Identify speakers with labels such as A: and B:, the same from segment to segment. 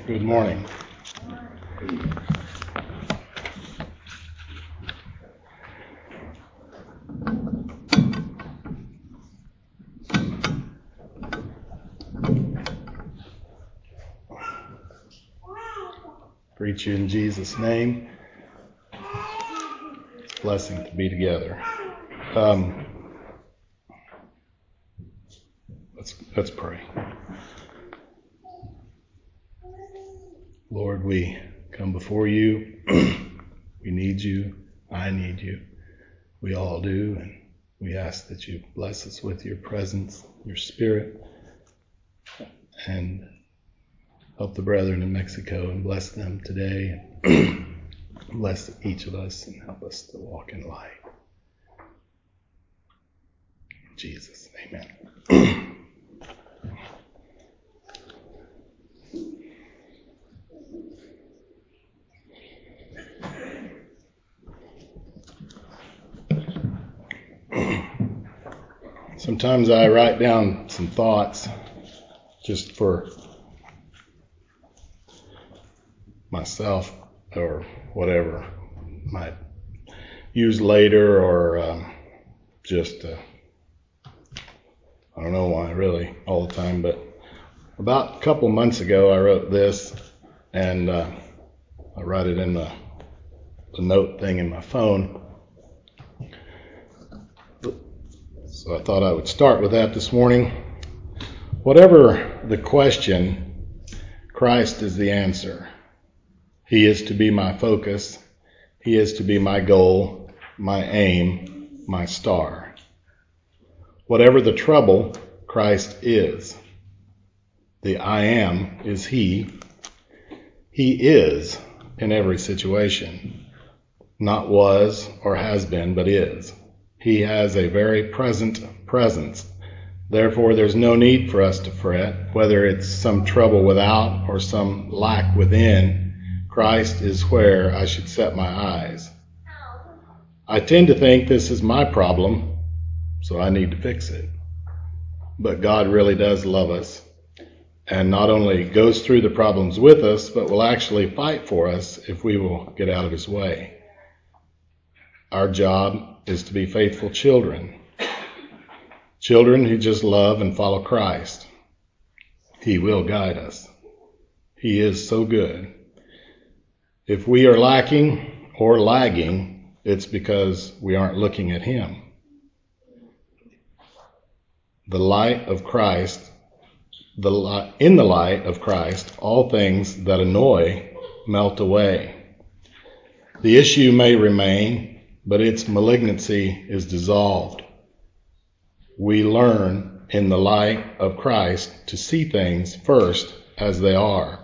A: Good morning. Greet you in Jesus' name. It's a blessing to be together. Let's pray. Lord, we come before you. We need you. I need you. We all do. And we ask that you bless us with your presence, your spirit, and help the brethren in Mexico and bless them today. And bless each of us and help us to walk in light. In Jesus, amen. Sometimes I write down some thoughts just for myself or whatever, might use later or I don't know why really all the time, but about a couple months ago I wrote this, and I write it in the note thing in my phone. So I thought I would start with that this morning. Whatever the question, Christ is the answer. He is to be my focus. He is to be my goal, my aim, my star. Whatever the trouble, Christ is. The I am is He. He is in every situation. Not was or has been, but is. He has a very present presence. Therefore, there's no need for us to fret, whether it's some trouble without or some lack within. Christ is where I should set my eyes. I tend to think this is my problem, so I need to fix it. But God really does love us, and not only goes through the problems with us, but will actually fight for us if we will get out of His way. Our job is to be faithful children. Children who just love and follow Christ. He will guide us. He is so good. If we are lacking or lagging, it's because we aren't looking at Him. The light of Christ, in the light of Christ, all things that annoy melt away. The issue may remain, but its malignancy is dissolved. We learn in the light of Christ to see things first as they are.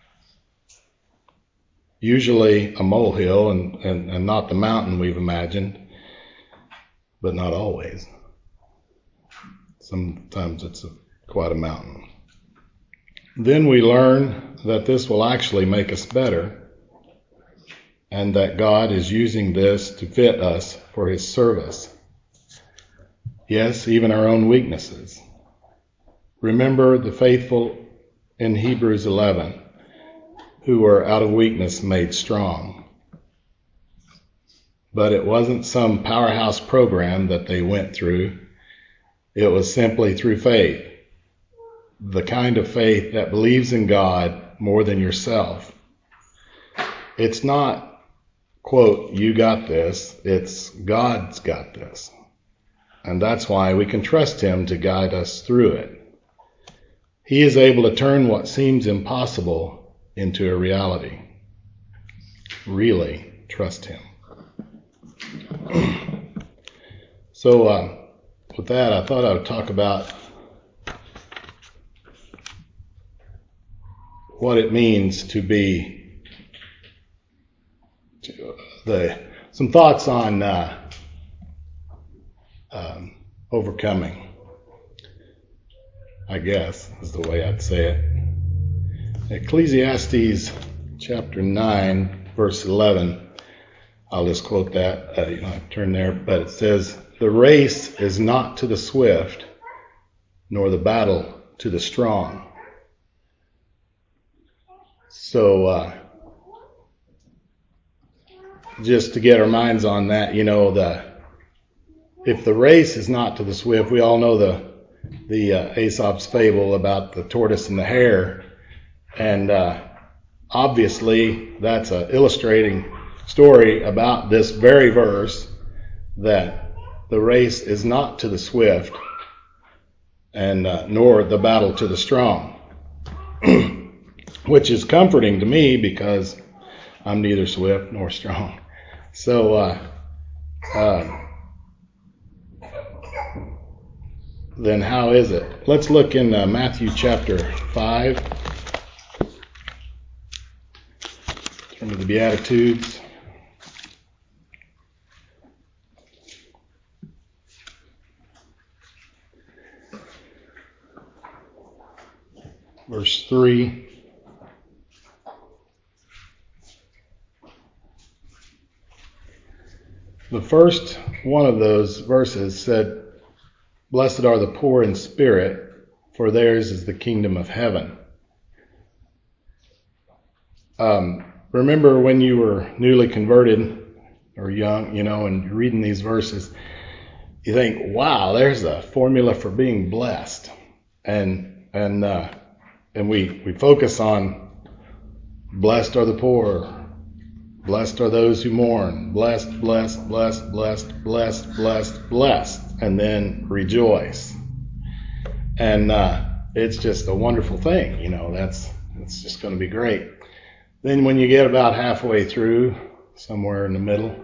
A: Usually a molehill and not the mountain we've imagined, but not always. Sometimes it's quite a mountain. Then we learn that this will actually make us better, and that God is using this to fit us for His service. Yes, even our own weaknesses. Remember the faithful in Hebrews 11, who were out of weakness made strong. But it wasn't some powerhouse program that they went through. It was simply through faith. The kind of faith that believes in God more than yourself. It's not, quote, you got this. It's God's got this. And that's why we can trust Him to guide us through it. He is able to turn what seems impossible into a reality. Really trust Him. So with that, I thought I would talk about what it means to be some thoughts on overcoming, I guess is the way I'd say it. Ecclesiastes chapter 9, verse 11. I'll just quote that. You don't have to turn there, but it says, "The race is not to the swift, nor the battle to the strong, So just to get our minds on that, if the race is not to the swift, we all know the Aesop's fable about the tortoise and the hare, and obviously that's an illustrating story about this very verse, that the race is not to the swift, and nor the battle to the strong, which is comforting to me because I'm neither swift nor strong. So then how is it? Let's look in Matthew chapter 5. Turn to the Beatitudes. Verse 3. The first one of those verses said, "Blessed are the poor in spirit, for theirs is the kingdom of heaven." Remember when you were newly converted or young, and you're reading these verses, you think, wow, there's a formula for being blessed. And we focus on blessed are the poor, blessed are those who mourn, blessed, blessed, blessed, blessed, blessed, blessed, blessed, and then rejoice. And it's just a wonderful thing, that's just going to be great. Then when you get about halfway through, somewhere in the middle,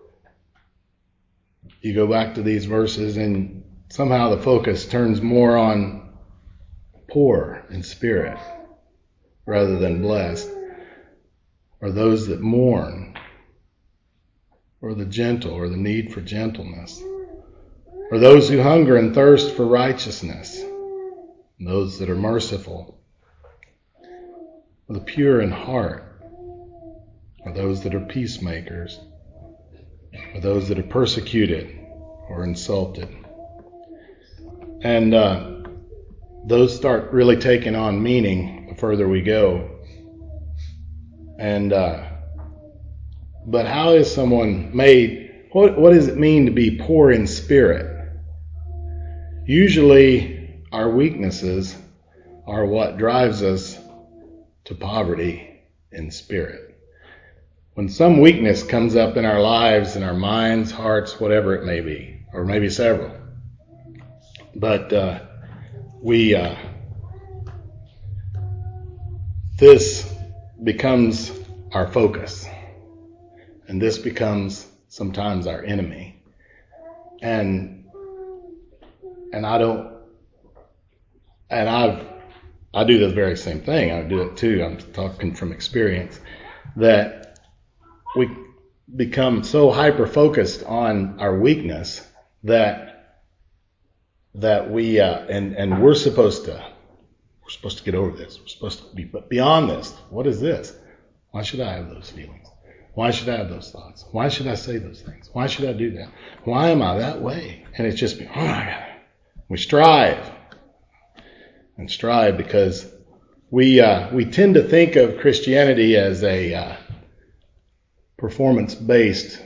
A: you go back to these verses and somehow the focus turns more on poor in spirit rather than blessed, or those that mourn, or the gentle, or the need for gentleness, or those who hunger and thirst for righteousness, and those that are merciful, or the pure in heart, or those that are peacemakers, or those that are persecuted or insulted. And those start really taking on meaning the further we go. And but how is someone made? What does it mean to be poor in spirit? Usually our weaknesses are what drives us to poverty in spirit. When some weakness comes up in our lives, in our minds, hearts, whatever it may be, or maybe several, but this becomes our focus, and this becomes sometimes our enemy. And I do the very same thing. I do it too. I'm talking from experience, that we become so hyper focused on our weakness that we and we're supposed to get over this. We're supposed to be, but beyond this, what is this? Why should I have those feelings? Why should I have those thoughts? Why should I say those things? Why should I do that? Why am I that way? And it's just, we strive because we tend to think of Christianity as a performance-based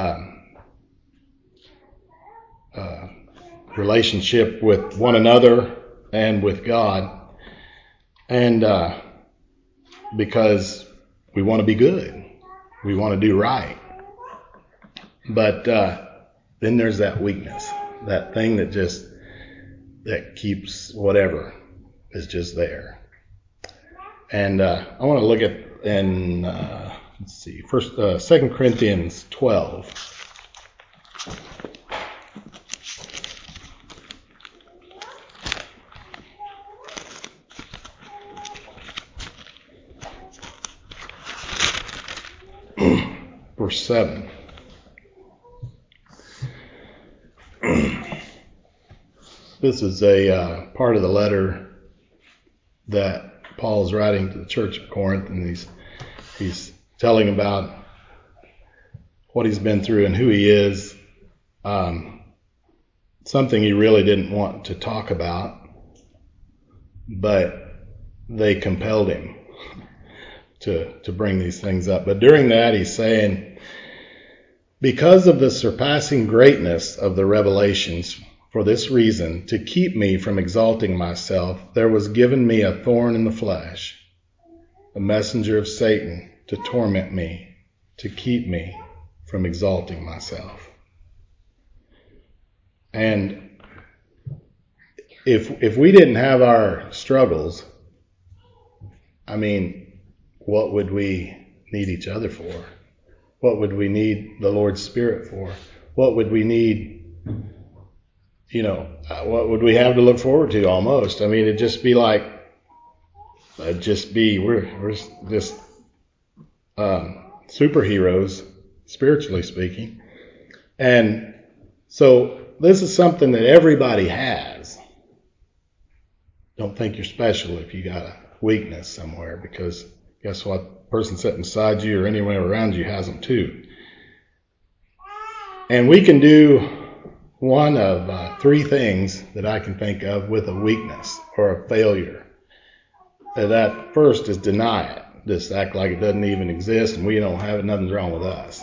A: relationship with one another and with God, and because we want to be good, we want to do right, but then there's that weakness, that thing that keeps whatever is just there. And I want to look at in let's see, 2 Corinthians 12. Verse 7. This is a part of the letter that Paul is writing to the church of Corinth, and he's telling about what he's been through and who he is. Something he really didn't want to talk about, but they compelled him. to bring these things up. But during that, he's saying, because of the surpassing greatness of the revelations, for this reason, to keep me from exalting myself, there was given me a thorn in the flesh, a messenger of Satan to torment me, to keep me from exalting myself. And if we didn't have our struggles, I mean, what would we need each other for? What would we need the Lord's Spirit for? What would we need, what would we have to look forward to almost? I mean, we're just superheroes, spiritually speaking. And so this is something that everybody has. Don't think you're special if you got a weakness somewhere, because guess what? The person sitting beside you or anyone around you has them too. And we can do one of three things that I can think of with a weakness or a failure. That first is deny it. Just act like it doesn't even exist and we don't have it, nothing's wrong with us.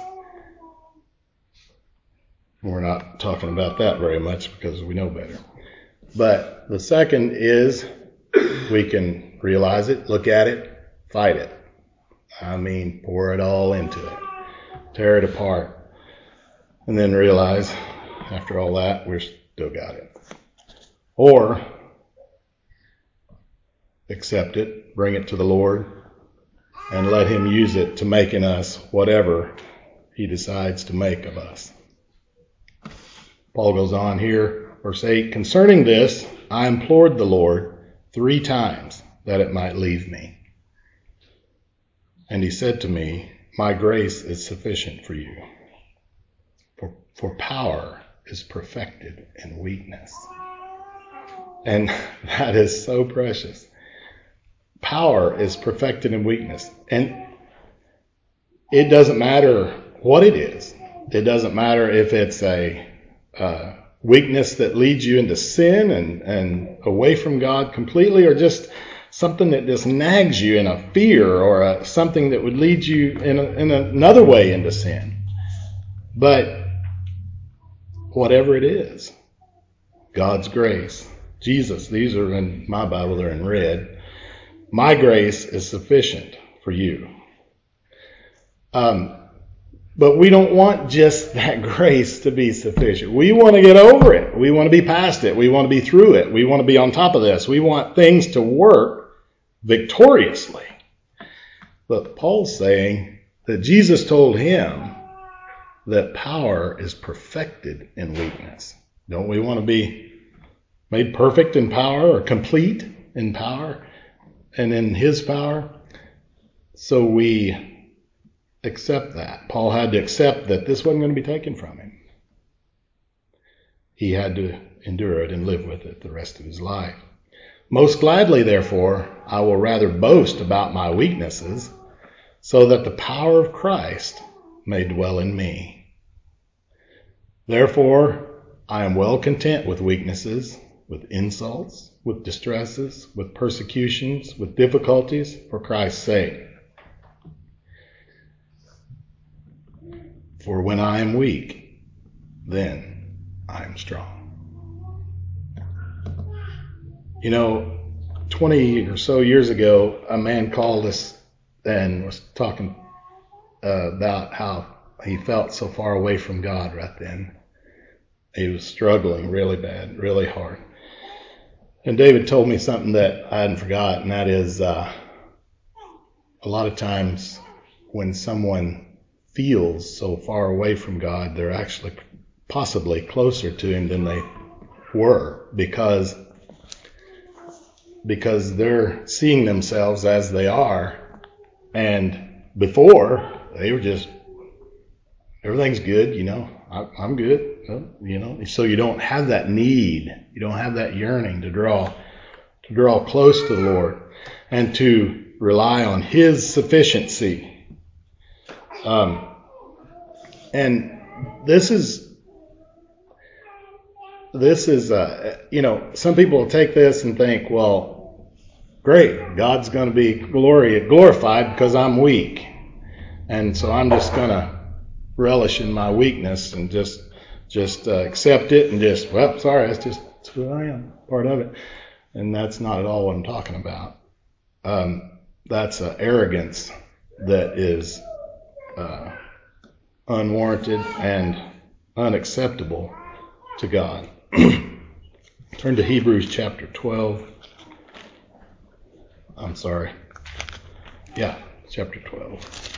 A: We're not talking about that very much because we know better. But the second is we can realize it, look at it, fight it. I mean, pour it all into it. Tear it apart. And then realize, after all that, we've still got it. Or accept it, bring it to the Lord, and let Him use it to make in us whatever He decides to make of us. Paul goes on here, verse 8, concerning this, I implored the Lord 3 times that it might leave me. And He said to me, my grace is sufficient for you, for power is perfected in weakness. And that is so precious. Power is perfected in weakness. And it doesn't matter what it is. It doesn't matter if it's a weakness that leads you into sin and away from God completely, or just something that just nags you in a fear, or something that would lead you in another way into sin. But whatever it is, God's grace, Jesus, these are in my Bible, they're in red. My grace is sufficient for you. But we don't want just that grace to be sufficient. We want to get over it. We want to be past it. We want to be through it. We want to be on top of this. We want things to work victoriously. But Paul's saying that Jesus told him that power is perfected in weakness. Don't we want to be made perfect in power, or complete in power and in His power? So we accept that. Paul had to accept that this wasn't going to be taken from him. He had to endure it and live with it the rest of his life. Most gladly, therefore, I will rather boast about my weaknesses, so that the power of Christ may dwell in me. Therefore, I am well content with weaknesses, with insults, with distresses, with persecutions, with difficulties, for Christ's sake. For when I am weak, then I am strong. 20 or so years ago, a man called us and was talking about how he felt so far away from God right then. He was struggling really bad, really hard. And David told me something that I hadn't forgotten, and that is a lot of times when someone feels so far away from God, they're actually possibly closer to Him than they were, because they're seeing themselves as they are, and before they were just, everything's good, I'm good, so you don't have that need, you don't have that yearning to draw close to the Lord and to rely on His sufficiency. And this is some people will take this and think, well, great. God's going to be glorified because I'm weak. And so I'm just going to relish in my weakness and just accept it and sorry, that's who I am, part of it. And that's not at all what I'm talking about. That's an arrogance that is unwarranted and unacceptable to God. Turn to Hebrews chapter 12. I'm sorry. Yeah, chapter 12.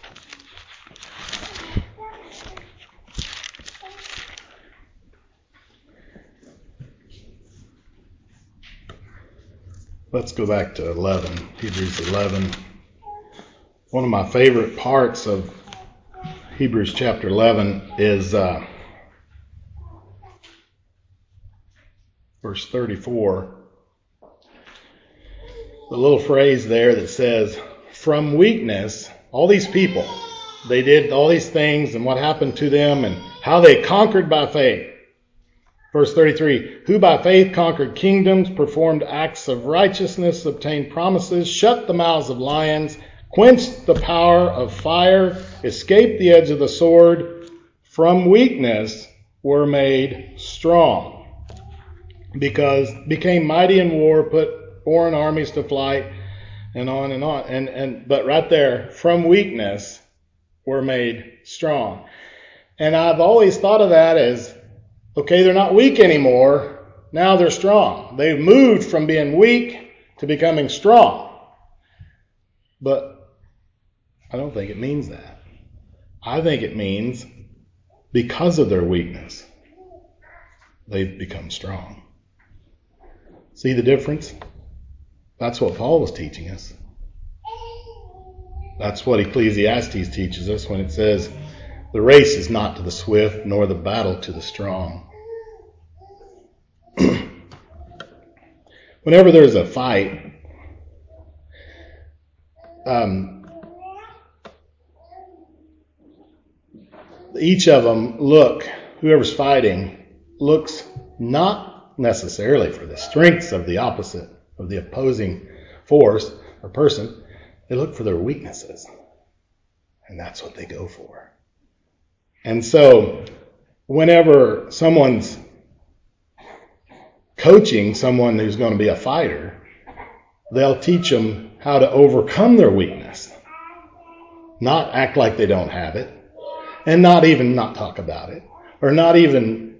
A: Let's go back to 11, Hebrews 11. One of my favorite parts of Hebrews chapter 11 is verse 34. The little phrase there that says, from weakness, all these people, they did all these things and what happened to them and how they conquered by faith. Verse 33, who by faith conquered kingdoms, performed acts of righteousness, obtained promises, shut the mouths of lions, quenched the power of fire, escaped the edge of the sword, from weakness were made strong, because became mighty in war, put foreign armies to flight, and on and on. But right there, from weakness were made strong. And I've always thought of that as, okay, they're not weak anymore. Now they're strong. They've moved from being weak to becoming strong. But I don't think it means that. I think it means because of their weakness, they've become strong. See the difference? That's what Paul was teaching us. That's what Ecclesiastes teaches us when it says, the race is not to the swift, nor the battle to the strong. Whenever there's a fight, each of them whoever's fighting looks not necessarily for the strengths of the opposing force or person. They look for their weaknesses. And that's what they go for. And so whenever someone's coaching someone who's going to be a fighter, they'll teach them how to overcome their weakness. Not act like they don't have it. And not even not talk about it. Or not even,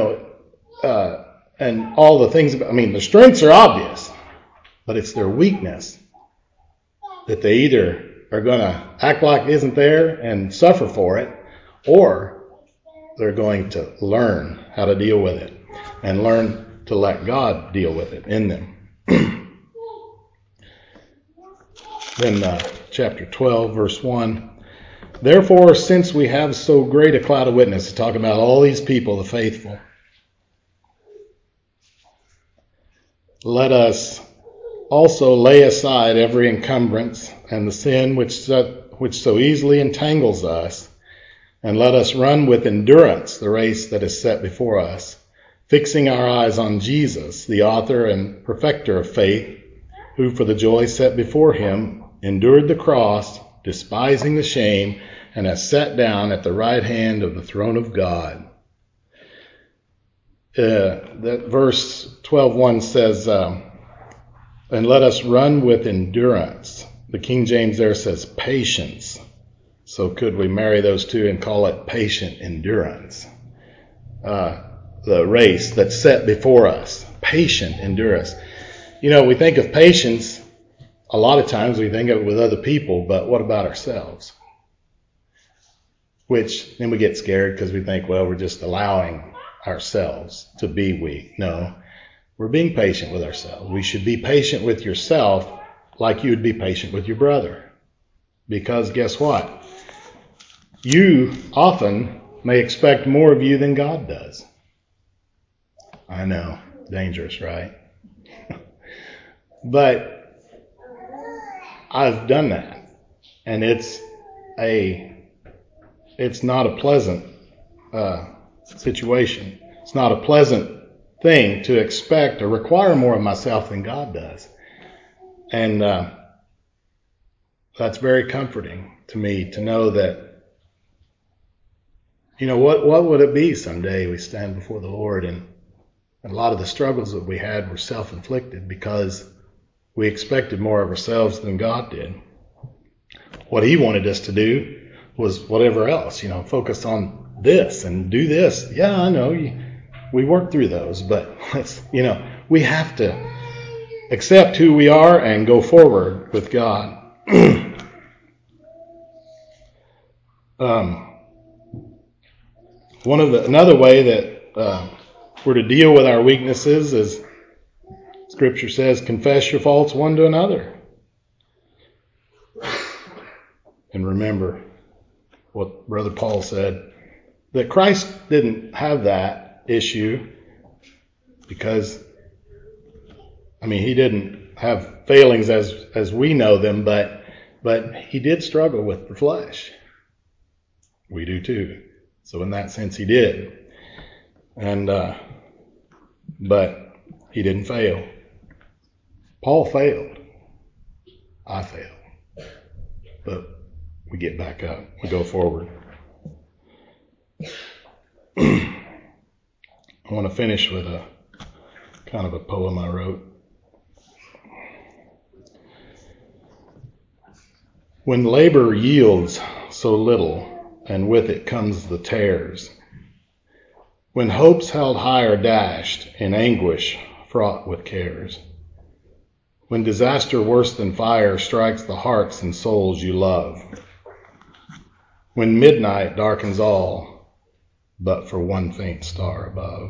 A: and all the things. The strengths are obvious. But it's their weakness that they either are going to act like it isn't there and suffer for it, or they're going to learn how to deal with it and learn to let God deal with it in them. Then chapter 12, verse 1. Therefore, since we have so great a cloud of witnesses, talking about all these people, the faithful, let us also lay aside every encumbrance and the sin which so easily entangles us, and let us run with endurance the race that is set before us, fixing our eyes on Jesus, the author and perfecter of faith, who for the joy set before him endured the cross, despising the shame, and has sat down at the right hand of the throne of God. That verse 12:1 says, and let us run with endurance. The King James there says patience. So could we marry those two and call it patient endurance? The race that's set before us. Patient endurance. We think of patience, a lot of times we think of it with other people, but what about ourselves? Which then we get scared because we think, well, we're just allowing ourselves to be weak. No, we're being patient with ourselves. We should be patient with yourself like you would be patient with your brother. Because guess what? You often may expect more of you than God does. I know, dangerous, right? But I've done that. And it's not a pleasant situation. It's not a pleasant thing to expect or require more of myself than God does. And that's very comforting to me to know that, what would it be someday we stand before the Lord and a lot of the struggles that we had were self-inflicted because we expected more of ourselves than God did. What he wanted us to do was whatever else, focus on this and do this. Yeah, I know we work through those, but we have to accept who we are and go forward with God. Another way that we're to deal with our weaknesses is Scripture says, confess your faults one to another. And remember what Brother Paul said, that Christ didn't have that issue because, he didn't have failings as we know them, but he did struggle with the flesh. We do too. So in that sense, he did. And but he didn't fail. Paul failed. I failed. But we get back up. We go forward. I want to finish with a kind of a poem I wrote. When labor yields so little, and with it comes the tares, when hopes held high are dashed in anguish fraught with cares, when disaster worse than fire strikes the hearts and souls you love, when midnight darkens all but for one faint star above,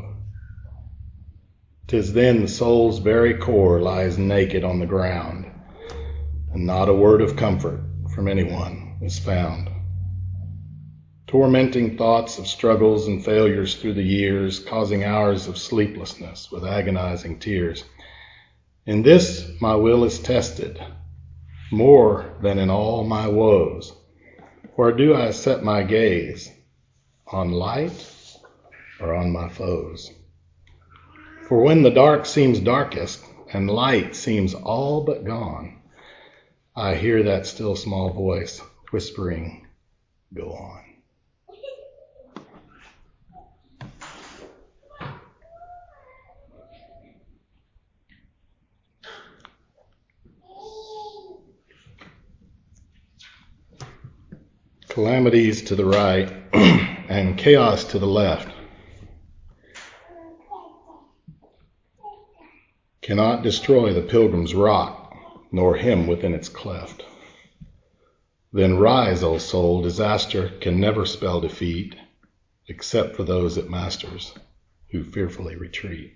A: 'tis then the soul's very core lies naked on the ground, and not a word of comfort from anyone is found. Tormenting thoughts of struggles and failures through the years, causing hours of sleeplessness with agonizing tears. In this my will is tested, more than in all my woes. Or do I set my gaze on light or on my foes? For when the dark seems darkest and light seems all but gone, I hear that still small voice whispering, go on. Calamities to the right and chaos to the left cannot destroy the pilgrim's rock, nor him within its cleft. Then rise, O soul, disaster can never spell defeat, except for those it masters, who fearfully retreat.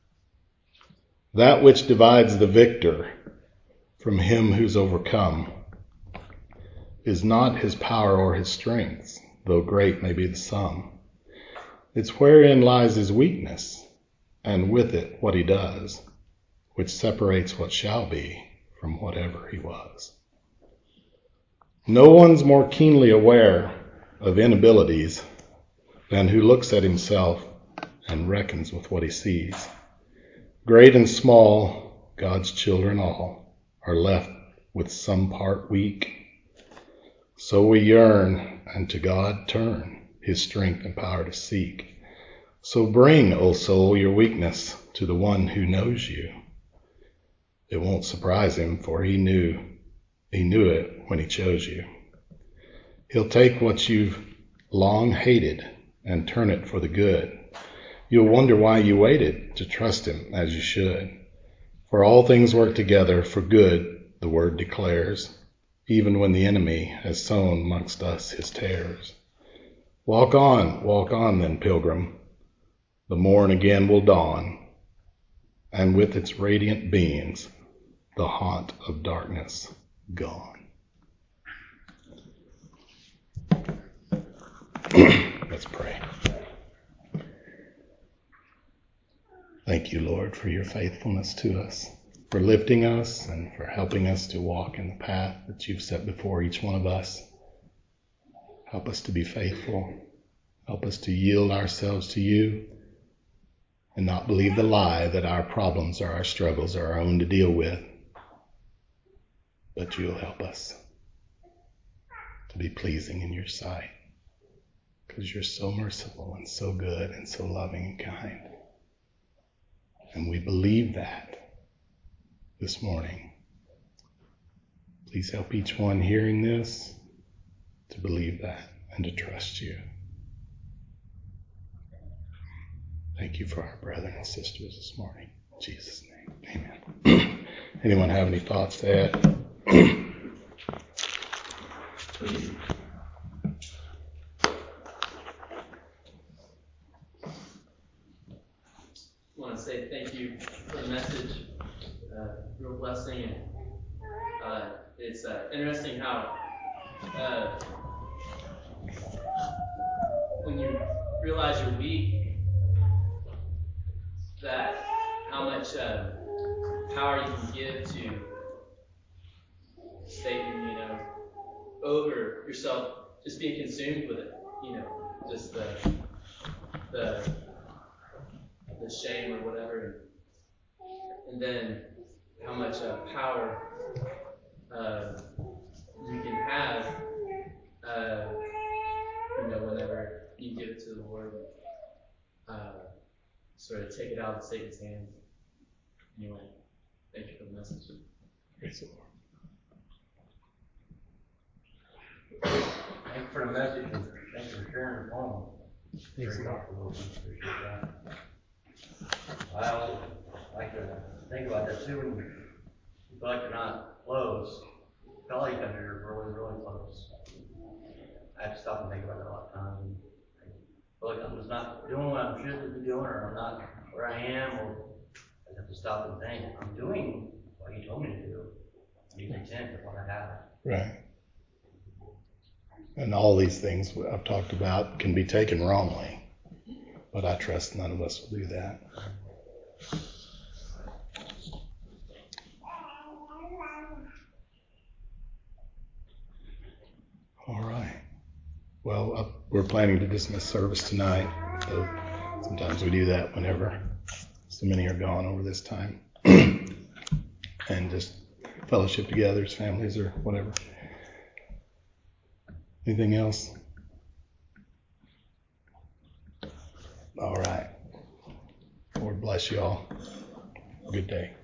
A: That which divides the victor from him who's overcome is not his power or his strength, though great may be the sum. It's wherein lies his weakness, and with it what he does, which separates what shall be from whatever he was. No one's more keenly aware of inabilities than who looks at himself and reckons with what he sees. Great and small, God's children all, are left with some part weak. So we yearn, and to God turn, his strength and power to seek. So bring, O soul, your weakness to the one who knows you. It won't surprise him, for he knew it when he chose you. He'll take what you've long hated and turn it for the good. You'll wonder why you waited to trust him as you should. For all things work together for good, the word declares, even when the enemy has sown amongst us his tares. Walk on then, pilgrim. The morn again will dawn, and with its radiant beams, the haunt of darkness gone. Let's pray. Thank you, Lord, for your faithfulness to us, for lifting us and for helping us to walk in the path that you've set before each one of us. Help us to be faithful. Help us to yield ourselves to you and not believe the lie that our problems or our struggles are our own to deal with. but you'll help us to be pleasing in your sight, because you're so merciful and so good and so loving and kind. And we believe that this morning. Please help each one hearing this to believe that and to trust you. Thank you for our brothers and sisters this morning. In Jesus' name, amen. Anyone have any thoughts to add?
B: I want to say thank you for the message. Real blessing. And it's interesting how when you realize you're weak, that how much power you can give to Satan, over yourself, just being consumed with it, just the shame or whatever, and then how much power you can have, whenever you give it to the Lord, sort of take it out of Satan's hands. Anyway, thank you for the message.
A: Praise the Lord.
C: Thank you for the message, and thank you for sharing the poem. Very helpful. Appreciate that. I also like to think about that too. When you feel like you're not close, feel like you're really, really close. I have to stop and think about that a lot of times. And I feel like I'm just not doing what I should be doing, or I'm not where I am, or I have to stop and think. I'm doing what He told me to do. I'm using 10 of what I have.
A: Right. And all these things I've talked about can be taken wrongly, but I trust none of us will do that. All right. Well, we're planning to dismiss service tonight, so sometimes we do that whenever so many are gone over this time, and just fellowship together as families or whatever. Anything else? All right. Lord bless you all. Good day.